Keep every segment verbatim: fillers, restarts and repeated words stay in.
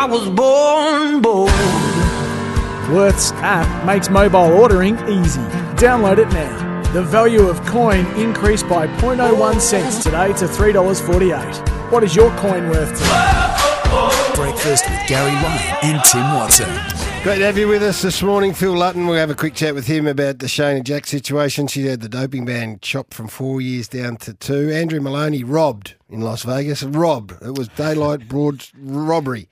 was born bold. Worth's app makes mobile ordering easy. Download it now. The value of coin increased by zero point zero one cents today to three dollars forty-eight. What is your coin worth today? Breakfast with Gary Ryan and Tim Watson. Great to have you with us this morning. Phil Lutton, we'll have a quick chat with him about the Shana Jack situation. She had the doping ban chopped from four years down to two. Andrew Maloney robbed in Las Vegas. Robbed. It was daylight broad robbery.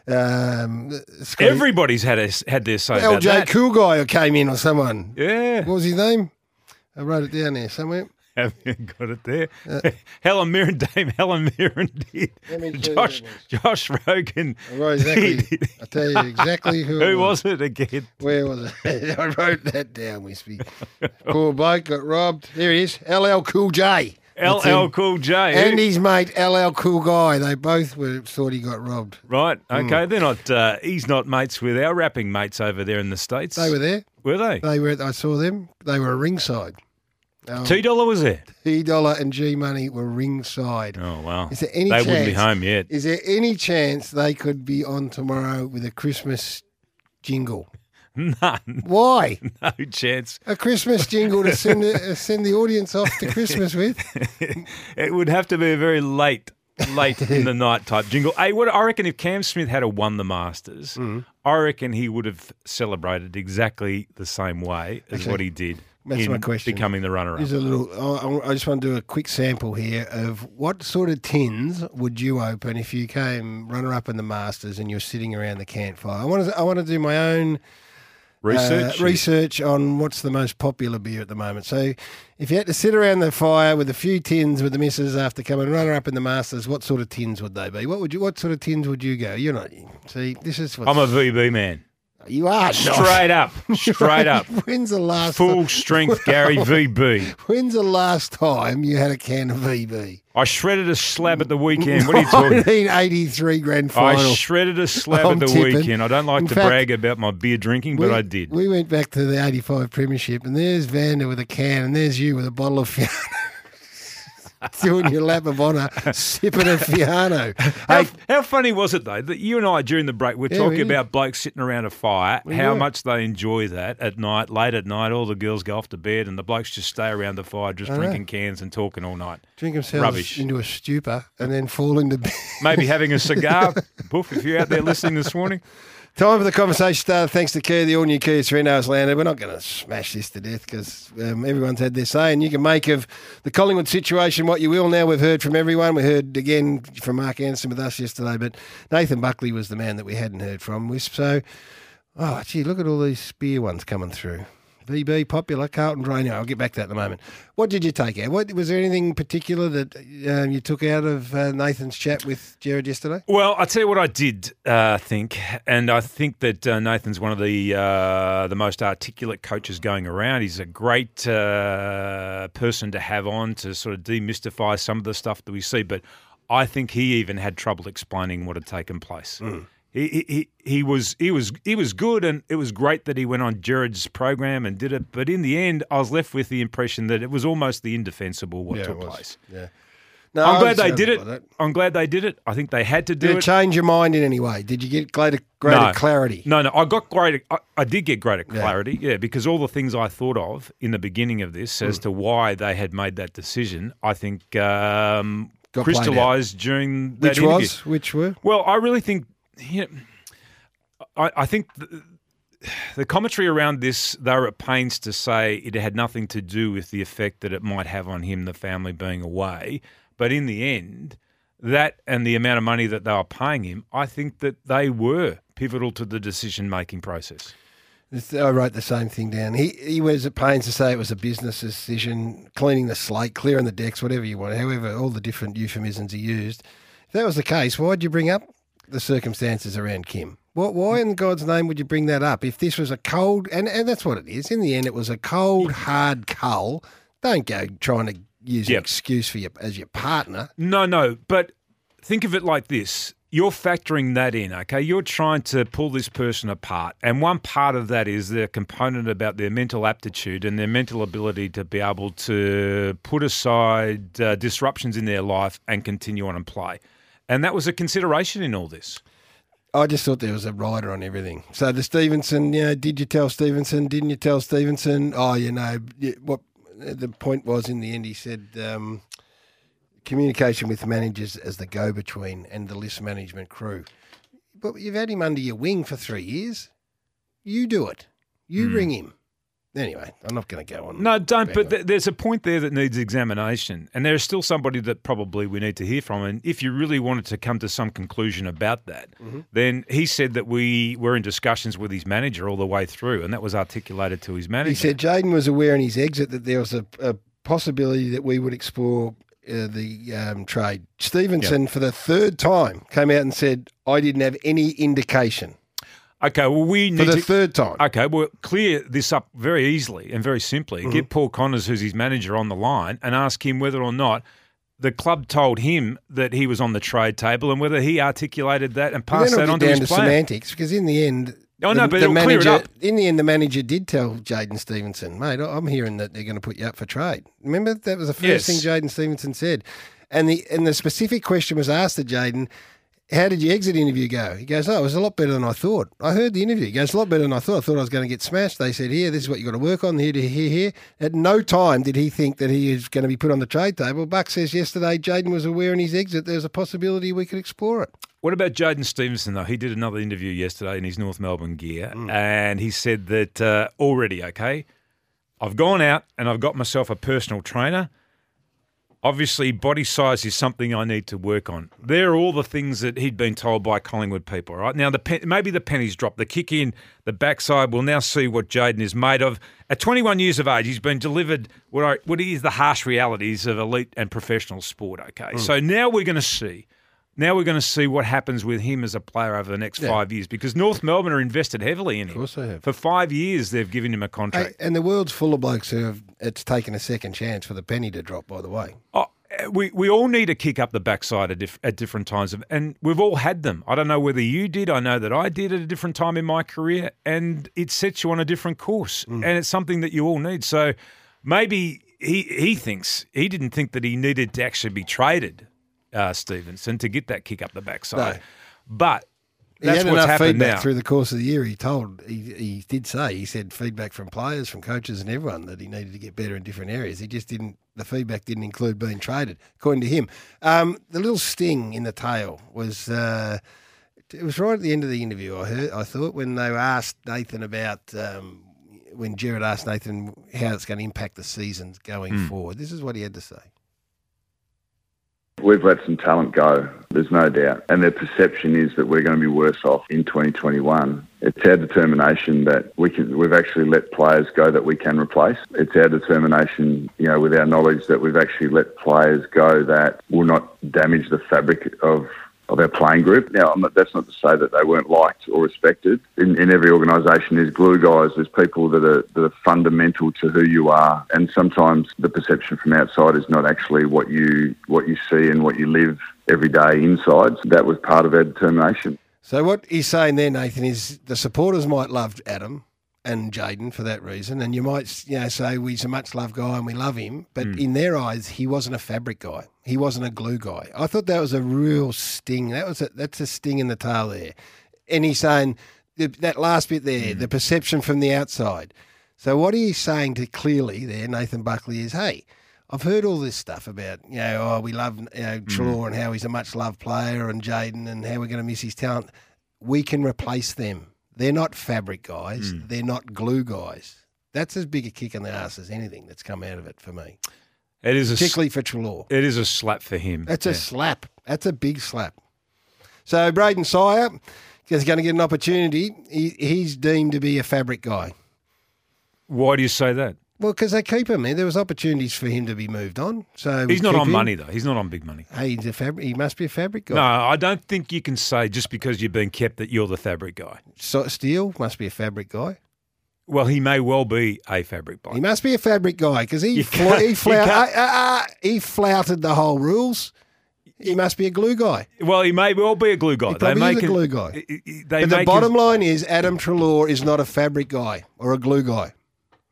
Um, Scotty, Everybody's had a, had their say about L J that. Cool Guy who came in or someone. Yeah. What was his name? I wrote it down there somewhere. Haven't got it there. Uh, Helen Mirren, Dame Helen Mirren did. Josh, Josh Rogan. I wrote exactly. I'll tell you exactly who. Who it was. was it again? Where was it? I wrote that down. Wispy. Poor bloke got robbed. There he is. L L Cool J. L L Cool J. And his mate L L Cool Guy. They both were thought he got robbed. Right. Okay. Mm. They're not. Uh, he's not mates with our rapping mates over there in the States. They were there. Were they? They were. I saw them. They were ringside. Um, T Dollar was there. T Dollar and G Money were ringside. Oh wow! Is there any they chance, wouldn't be home yet? Is there any chance they could be on tomorrow with a Christmas jingle? None. Why? No chance. A Christmas jingle to send the, send the audience off to Christmas with? It would have to be a very late, late in the night type jingle. Hey, what I reckon if Cam Smith had a won the Masters, mm. I reckon he would have celebrated exactly the same way as Actually, what he did. That's in my question. Becoming the runner-up. Here's a little. I, I just want to do a quick sample here of what sort of tins would you open if you came runner-up in the Masters and you're sitting around the campfire. I want to. I want to do my own research uh, research on what's the most popular beer at the moment. So, if you had to sit around the fire with a few tins with the missus after coming runner-up in the Masters, what sort of tins would they be? What would you? What sort of tins would you go? You're not. See, this is. What's, I'm a V B man. You are straight not. up, straight up. When's the last full time? strength Gary V B? When's the last time you had a can of V B? I shredded a slab at the weekend. What are you talking? nineteen eighty-three grand final. I shredded a slab I'm at the tipping. weekend. I don't like In to fact, brag about my beer drinking, we, but I did. We went back to the eighty-five premiership, and there's Vander with a can, and there's you with a bottle of Fiano. Doing your lap of honour, sipping a Fiano. How, Hey, how funny was it, though, that you and I, during the break, we're Yeah, talking we about blokes sitting around a fire, We how were. much they enjoy that at night, late at night, all the girls go off to bed and the blokes just stay around the fire just I know. drinking cans and talking all night. drink themselves Rubbish. into a stupor and then fall into bed. Maybe having a cigar. Boof, if you're out there listening this morning. Time for the conversation started thanks to Kia, the all-new Kia Serenos landed. We're not going to smash this to death because um, everyone's had their say, and you can make of the Collingwood situation what you will. Now we've heard from everyone. We heard again from Mark Anderson with us yesterday, but Nathan Buckley was the man that we hadn't heard from. Wisp. So, oh, gee, look at all these spear ones coming through. V B, popular, Carlton Drainer. I'll get back to that in a moment. What did you take out? What, was there anything particular that um, you took out of uh, Nathan's chat with Jared yesterday? Well, I'll tell you what I did uh, think, and I think that uh, Nathan's one of the uh, the most articulate coaches going around. He's a great uh, person to have on to sort of demystify some of the stuff that we see, but I think he even had trouble explaining what had taken place. Mm. He, he he was he was he was good, and it was great that he went on Jared's program and did it. But in the end, I was left with the impression that it was almost the indefensible what Yeah, took it was. place. Yeah. No, I'm I glad they was did it. about that. I'm glad they did it. I think they had to do Did it. it change your mind in any way? Did you get greater, greater No. clarity? No, no, I got greater. I, I did get greater Yeah. clarity, yeah. because all the things I thought of in the beginning of this as Mm. to why they had made that decision, I think um, Got played out. crystallised during that Which interview. was? Which were? Well, I really think, you know, I, I think the, the commentary around this, they were at pains to say it had nothing to do with the effect that it might have on him, the family being away. But in the end, that and the amount of money that they were paying him, I think that they were pivotal to the decision-making process. It's- I wrote the same thing down. He he was at pains to say it was a business decision, cleaning the slate, clearing the decks, whatever you want, however, all the different euphemisms he used. If that was the case, why'd you bring up the circumstances around Kim? What, why in God's name would you bring that up? If this was a cold, and, and that's what it is, in the end it was a cold, hard cull, don't go trying to use Yep. an excuse for your, as your partner. No, no, but think of it like this. You're factoring that in, okay? You're trying to pull this person apart. And one part of that is the component about their mental aptitude and their mental ability to be able to put aside uh, disruptions in their life and continue on and play. And that was a consideration in all this. I just thought there was a rider on everything. So the Stevenson, you know, did you tell Stevenson? Didn't you tell Stevenson? Oh, you know, what the point was in the end, he said um, communication with managers as the go-between and the list management crew. But you've had him under your wing for three years. You do it. You Mm. ring him. Anyway, I'm not going to go on. No, don't. Back But on. th- there's a point there that needs examination, and there's still somebody that probably we need to hear from. And if you really wanted to come to some conclusion about that, Mm-hmm. then he said that we were in discussions with his manager all the way through, and that was articulated to his manager. He said Jaden was aware in his exit that there was a, a possibility that we would explore uh, the um, trade. Stevenson, for the third time, came out and said, I didn't have any indication. Okay, well, we For need the to third time. Okay, well, clear this up very easily and very simply. Mm-hmm. Get Paul Connors, who's his manager, on the line and ask him whether or not the club told him that he was on the trade table and whether he articulated that and But passed then that it'll on get to down his to player. semantics, because in the end, Oh, the, no, but the it'll clear it manager, up. in the end, the manager did tell Jaden Stevenson, mate, I'm hearing that they're going to put you up for trade. Remember, that was the first Yes. thing Jaden Stevenson said. And the and the specific question was asked to Jaden, how did your exit interview go? He goes, oh, it was a lot better than I thought. I heard the interview. He goes, a lot better than I thought. I thought I was going to get smashed. They said, here, this is what you've got to work on, here, to here, here. At no time did he think that he is going to be put on the trade table. Buck says yesterday Jaden was aware in his exit there's a possibility we could explore it. What about Jaden Stevenson, though? He did another interview yesterday in his North Melbourne gear, Mm. and he said that uh, already, okay, I've gone out and I've got myself a personal trainer. Obviously, body size is something I need to work on. They're all the things that he'd been told by Collingwood people, right? Now, the pen, maybe the pennies dropped. The kick in, the backside, we'll now see what Jaden is made of. At twenty-one years of age, he's been delivered what, I, what is the harsh realities of elite and professional sport, okay? So now we're going to see. Now we're going to see what happens with him as a player over the next Yeah. five years because North Melbourne are invested heavily in him. Of course they have. For five years, they've given him a contract. Hey, and the world's full of blokes who have it's taken a second chance for the penny to drop, by the way. Oh, we we all need to kick up the backside at, diff- at different times, of, and we've all had them. I don't know whether you did. I know that I did at a different time in my career, and it sets you on a different course, Mm. and it's something that you all need. So maybe he he thinks he didn't think that he needed to actually be traded, uh, Stevenson, to get that kick up the backside, No. but. He That's had what's enough happened feedback now. through the course of the year. He told, he, he did say, he said feedback from players, from coaches and everyone that he needed to get better in different areas. He just didn't, the feedback didn't include being traded, according to him. Um, the little sting in the tail was, uh, it was right at the end of the interview, I heard, I thought, when they asked Nathan about, um, when Gerard asked Nathan how it's going to impact the seasons going Hmm. forward. This is what he had to say. We've let some talent go, there's no doubt. And their perception is that we're going to be worse off in twenty twenty-one. It's our determination that we can, we've actually let players go that we can replace. It's our determination, you know, with our knowledge that we've actually let players go that will not damage the fabric of of our playing group. Now, I'm not, that's not to say that they weren't liked or respected. In, in every organisation, there's glue guys, there's people that are, that are fundamental to who you are, and sometimes the perception from outside is not actually what you what you see and what you live every day inside. So that was part of our determination. So what he's saying there, Nathan, is the supporters might love Adam and Jaden for that reason, and you might, you know, say well, he's a much loved guy and we love him, but in their eyes, he wasn't a fabric guy. He wasn't a glue guy. I thought that was a real sting. That was a, that's a sting in the tail there. And he's saying th- that last bit there, the perception from the outside. So what he's saying to clearly there, Nathan Buckley, is, hey, I've heard all this stuff about, you know, oh, we love, you know, Treloar and how he's a much loved player, and Jaden and how we're going to miss his talent. We can replace them. They're not fabric guys. Mm. They're not glue guys. That's as big a kick in the arse as anything that's come out of it for me, It is a s- particularly for Treloar. it is a slap for him. That's Yeah. a slap. That's a big slap. So Braden Sire is going to get an opportunity. He, he's deemed to be a fabric guy. Why do you say that? Well, because they keep him. There was opportunities for him to be moved on. So we He's not keep on him. money though. He's not on big money. Hey, he's a fabric. He must be a fabric guy. No, I don't think you can say just because you've been kept that you're the fabric guy. So, Steele must be a fabric guy. Well, he may well be a fabric guy. He must be a fabric guy because he You fla- can't- he, you flout- can't- uh, uh, uh, he flouted the whole rules. He must be a glue guy. Well, he may well be a glue guy. He probably is a him- glue guy. They But the make bottom him- line is Adam Treloar is not a fabric guy or a glue guy.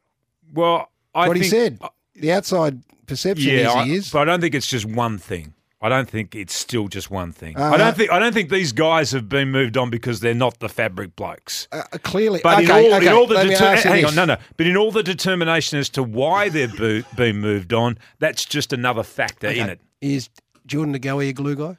Well, I what think, he said. The outside perception Yeah, is I, he is. but I don't think it's just one thing. I don't think it's still just one thing. Uh, I don't think I don't think these guys have been moved on because they're not the fabric blokes. Uh, clearly, But okay, in all, okay, in all the let me deter- ask you hang this. on, no, no. But in all the determination as to why they've bo- been moved on, that's just another factor Okay. in it. Is Jordan DeGoey a glue guy?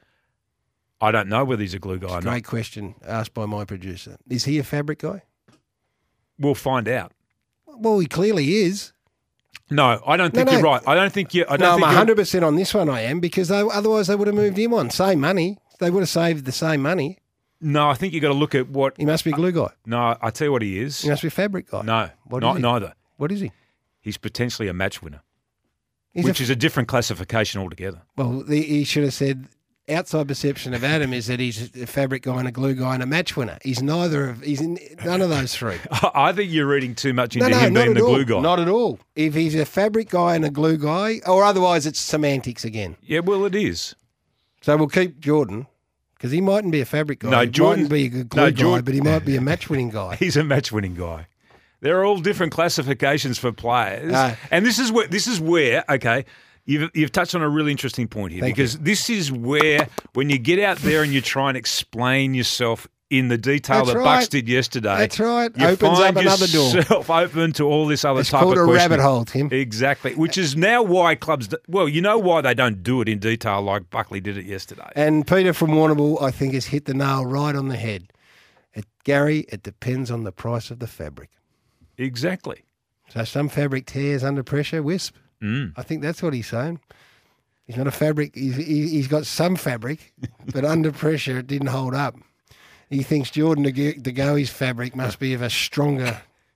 I don't know whether he's a glue guy or not. Great question asked by my producer. Is he a fabric guy? We'll find out. Well, he clearly is. No, I don't think No, no. you're right. I don't think you. I don't No, I'm think one you're- hundred percent on this one. I am because they, otherwise they would have moved him on. Same money. They would have saved the same money. No, I think you got to look at what. He must be a glue guy. No, I tell you what he is. He must be a fabric guy. No, What not is he? neither. What is he? He's potentially a match winner, He's which a, is a different classification altogether. well, the, he should have said. Outside perception of Adam is that he's a fabric guy and a glue guy and a match winner. He's neither of. He's in, none of those three. I think you're reading too much into No, no, him not being at the all. glue guy. Not at all. If he's a fabric guy and a glue guy, or otherwise it's semantics again. Yeah, well, it is. So we'll keep Jordan because he mightn't be a fabric guy. No, he Jordan- mightn't be a good glue no, guy, Jordan- but he might be a match winning guy. He's a match winning guy. There are all different classifications for players, Uh, and this is where this is where okay. You've, you've touched on a really interesting point here Thank because this is where, when you get out there and you try and explain yourself in the detail That's that right. Bucks did yesterday, That's right. you Opens find up another door. yourself open to all this other It's type called of a questioning. rabbit hole, Tim. Exactly, which is now why clubs. Do, well, you know why they don't do it in detail like Buckley did it yesterday. And Peter from Warrnambool, I think, has hit the nail right on the head. It, Gary, it depends on the price of the fabric. Exactly. So some fabric tears under pressure, Wisp. Mm. I think that's what he's saying. He's not a fabric. He's, he, he's got some fabric, but under pressure it didn't hold up. He thinks Jordan De Goey's fabric must be of a stronger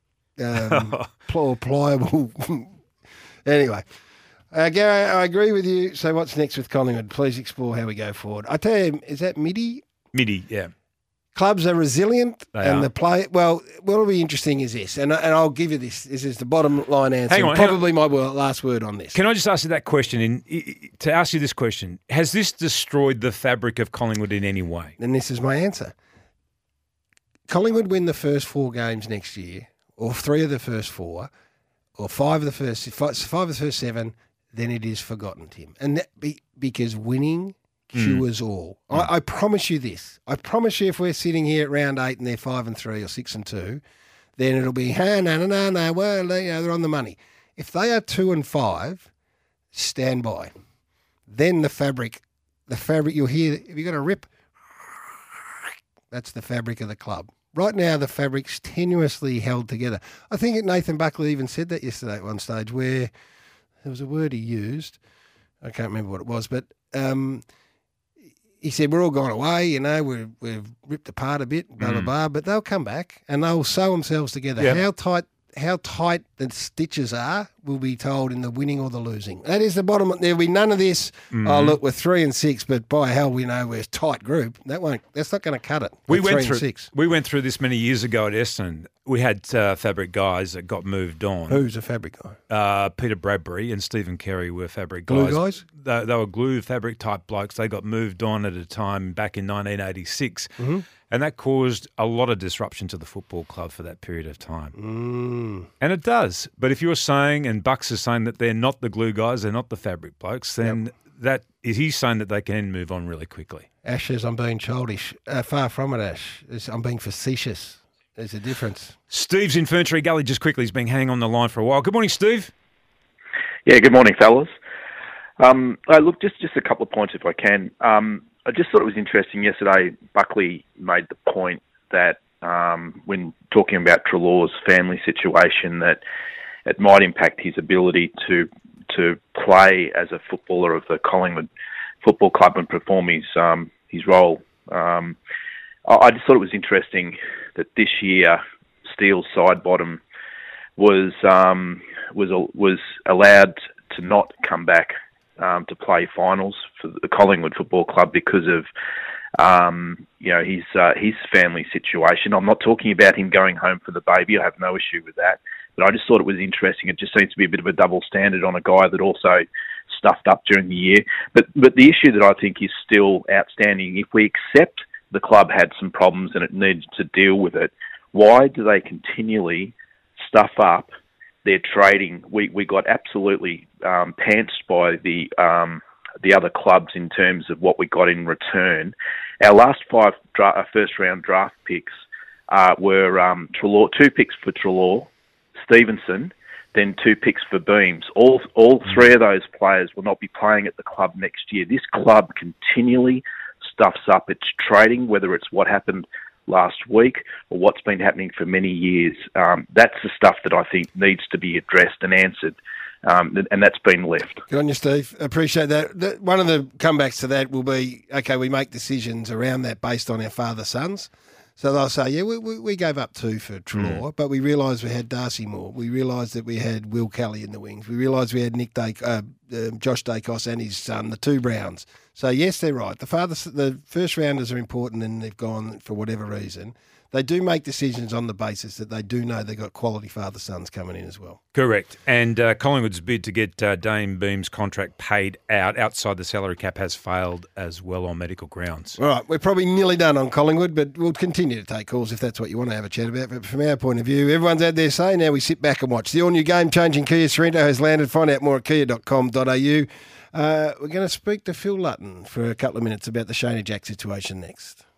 um, pl- or pliable. Anyway, uh, Gary, I agree with you. So what's next with Collingwood? Please explore how we go forward. I tell you, is that midi? Midi, yeah. Clubs are resilient, They and are. the play. Well, what'll be interesting is this, and and I'll give you this. This is the bottom line answer. Hang on, hang probably my word, last word on this. Can I just ask you that question? In, i- i- to ask you this question, has this destroyed the fabric of Collingwood in any way? And this is my answer. Collingwood win the first four games next year, or three of the first four, or five of the first five, five of the first seven. Then it is forgotten, Tim, and that be, because winning cures all. I, I promise you this. I promise you, if we're sitting here at round eight and they're five and three or six and two, then it'll be hey, no, no, no, no. Well, they, you know, they're on the money. If they are two and five, stand by. Then the fabric, the fabric you'll hear. If you got a rip, that's the fabric of the club. Right now, the fabric's tenuously held together. I think Nathan Buckley even said that yesterday at one stage, where there was a word he used. I can't remember what it was, but um, he said, we're all gone away, you know, we're, we've ripped apart a bit, blah, blah, blah, but they'll come back and they'll sew themselves together. Yep. How tight how tight the stitches are will be told in the winning or the losing. That is the bottom. There'll be none of this, oh, look, we're three and six, but by hell we know we're a tight group. That won't, that's not going to cut it. We at went three through and six. we went through this many years ago at Essendon. We had uh, fabric guys that got moved on. Who's a fabric guy? Uh, Peter Bradbury and Stephen Carey were fabric Glue guys. guys? They, they were glue fabric type blokes. They got moved on at a time back in nineteen eighty-six, Mm-hmm. and that caused a lot of disruption to the football club for that period of time. Mm. And it does. But if you're saying, and Bucks is saying that they're not the glue guys, they're not the fabric blokes, then that is he's saying that they can move on really quickly. Ash says I'm being childish. Uh, far from it, Ash. It's- I'm being facetious. There's a difference. Steve's in Ferntree Gully just quickly. He's been hanging on the line for a while. Good morning, Steve. Yeah, good morning, fellas. Um, uh, look, just, just a couple of points if I can. Um, I just thought it was interesting yesterday. Buckley made the point that um, when talking about Treloar's family situation, that it might impact his ability to to play as a footballer of the Collingwood Football Club and perform his um, his role. Um, I, I just thought it was interesting that this year Steele's side bottom was um, was was allowed to not come back um, to play finals for the Collingwood Football Club because of um, you know his uh, his family situation. I'm not talking about him going home for the baby. I have no issue with that. But I just thought it was interesting. It just seems to be a bit of a double standard on a guy that also stuffed up during the year. But but the issue that I think is still outstanding, if we accept the club had some problems and it needed to deal with it, why do they continually stuff up their trading? We we got absolutely um, pantsed by the um, the other clubs in terms of what we got in return. Our last five dra- first round draft picks uh, were um, Treloar, two picks for Treloar, Stevenson, then two picks for Beams. All all three of those players will not be playing at the club next year. This club continually stuffs up its trading, whether it's what happened last week or what's been happening for many years. Um, that's the stuff that I think needs to be addressed and answered, um, and that's been left. Good on you, Steve. Appreciate that. The, one of the comebacks to that will be, okay, we make decisions around that based on our father-sons. So they'll say, yeah, we, we, we gave up two for Treloar, mm. but we realised we had Darcy Moore. We realised that we had Will Kelly in the wings. We realised we had Nick Day, uh, uh, Josh Dacos and his son, the two Browns. So, yes, they're right. The father, the first rounders are important and they've gone for whatever reason. They do make decisions on the basis that they do know they've got quality father-sons coming in as well. Correct. And uh, Collingwood's bid to get uh, Dame Beam's contract paid out outside the salary cap has failed as well on medical grounds. All right, we're probably nearly done on Collingwood, but we'll continue to take calls if that's what you want to have a chat about. But from our point of view, everyone's had their say. Now we sit back and watch. The all-new game-changing Kia Sorrento has landed. Find out more at kia dot com dot a u. Uh, we're going to speak to Phil Lutton for a couple of minutes about the Shane Jack situation next.